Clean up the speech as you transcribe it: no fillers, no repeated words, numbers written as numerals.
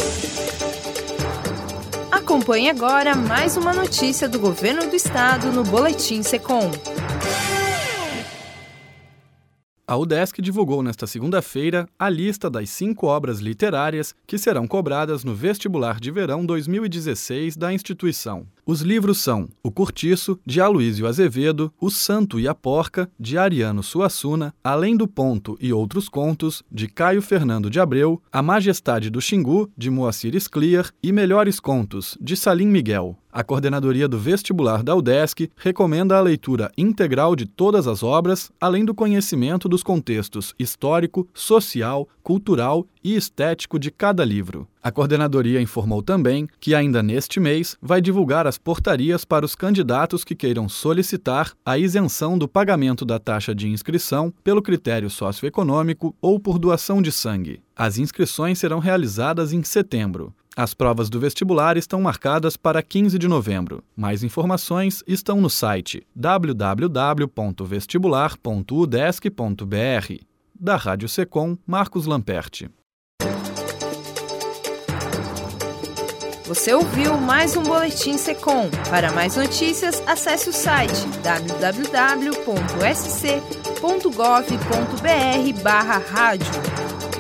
Acompanhe agora mais uma notícia do Governo do Estado no Boletim Secom. A UDESC divulgou nesta segunda-feira a lista das 5 obras literárias que serão cobradas no Vestibular de Verão 2016 da instituição. Os livros são O Curtiço, de Aloísio Azevedo, O Santo e a Porca, de Ariano Suassuna, Além do Ponto e Outros Contos, de Caio Fernando de Abreu, A Majestade do Xingu, de Moacir Scliar e Melhores Contos, de Salim Miguel. A coordenadoria do vestibular da UDESC recomenda a leitura integral de todas as obras, além do conhecimento dos contextos histórico, social, cultural e estético de cada livro. A coordenadoria informou também que ainda neste mês vai divulgar as portarias para os candidatos que queiram solicitar a isenção do pagamento da taxa de inscrição pelo critério socioeconômico ou por doação de sangue. As inscrições serão realizadas em setembro. As provas do vestibular estão marcadas para 15 de novembro. Mais informações estão no site www.vestibular.udesc.br. Da Rádio Secom, Marcos Lamperti. Você ouviu mais um Boletim Secom. Para mais notícias, acesse o site www.sc.gov.br/rádio.